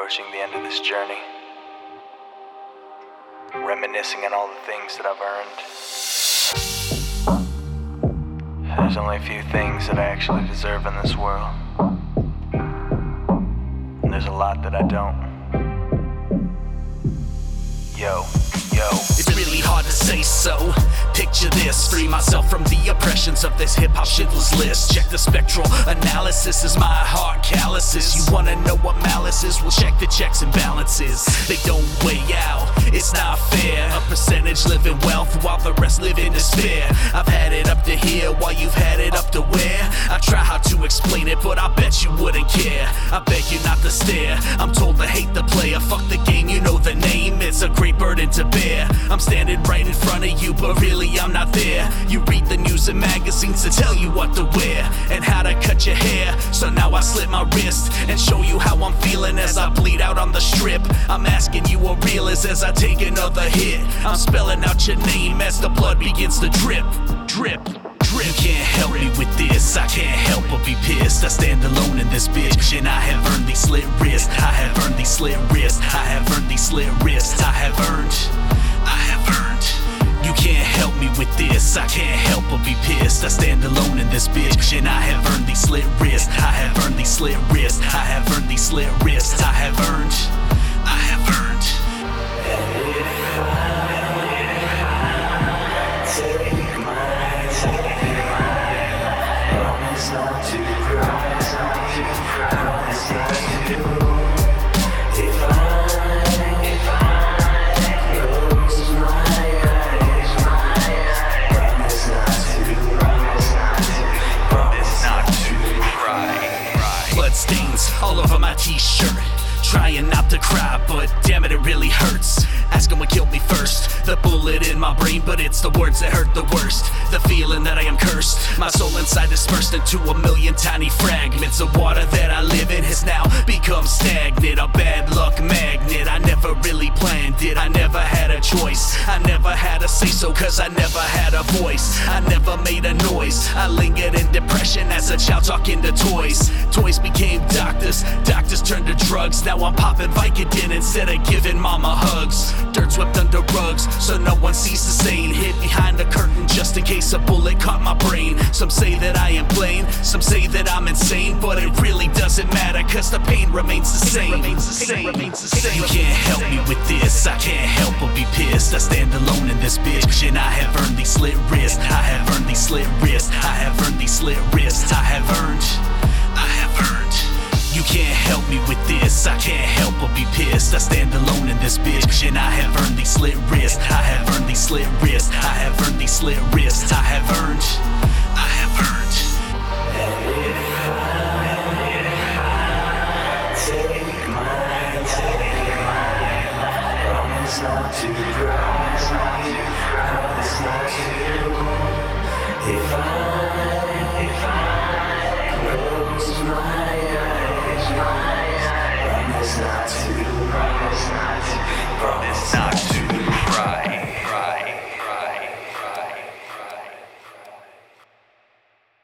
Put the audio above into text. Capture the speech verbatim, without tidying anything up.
approaching the end of this journey, reminiscing on all the things that I've earned. There's only a few things that I actually deserve in this world, and there's a lot that I don't. Yo, yo. It's really hard to say so. Picture this, free myself from the oppressions of this hip-hop shitless list. Check the spectral analysis as my heart calluses. You wanna know what malice is? Well, check the checks and balances. They don't weigh out, it's not fair. A percentage live in wealth while the rest live in despair. I've had it up to here while you've had it up to where? I try how to explain it, but I bet you wouldn't care. I beg you not to stare. I'm told to hate the player. Fuck the game, you know the name. It's a great burden to bear. I'm standing right in front of you, but really I'm not there. You read the news and magazines to tell you what to wear and how to cut your hair. So now I slit my wrist and show you how I'm feeling as I bleed out on the strip. I'm asking you what real is as I take another hit. I'm spelling out your name as the blood begins to drip, drip. You can't help me with this, I can't help but be pissed. I stand alone in this bitch, and I have earned these slit wrists. I have earned these slit wrists. I have earned these slit wrists. I have earned, I have earned. You can't help me with this, I can't help but be pissed. I stand alone in this bitch, and I have earned these slit wrists. I have earned these slit wrists. I have earned these slit wrists. I have earned, I have earned. Not to promise not to promise not to. If I, if I close my eyes, promise not to, promise not to, promise not to cry. Blood stains all over my t-shirt. Trying not to cry, but damn it, it really hurts. Asking what killed me first. The bullet in my brain, but it's the words that hurt the worst. The feeling that I am cursed. My soul inside dispersed into a million tiny fragments. The water that I live in has now become stagnant. A bad luck magnet. I never really planned it. I never had a choice. I never had a say so, cause I never had a voice. I never made a noise. I lingered in depression as a child talking to toys. Toys became doctors. Doctors turned to drugs. Now I'm popping Vicodin instead of giving mama hugs. Dirt swept under rugs, so no one sees the stain. Hid behind the curtain just in case a bullet caught my brain. Some say that I am plain, some say that I'm insane, but it really doesn't matter, cause the pain remains the same. Remains the same. Remains the same. You can't help me with this, I can't help but be pissed. I stand alone in this bitch, and I have earned these slit wrists. I have earned these slit wrists. I have earned these slit wrists. I have earned, I have earned. You can't help me with this, I can't help but be pissed. I stand alone in this bitch, and I have earned these slit wrists. I have earned these slit wrists. I have earned these slit wrists. I have earned, I have earned. And if I, if I take my, take my, promise not to, promise not to, promise not to. If I, if I close my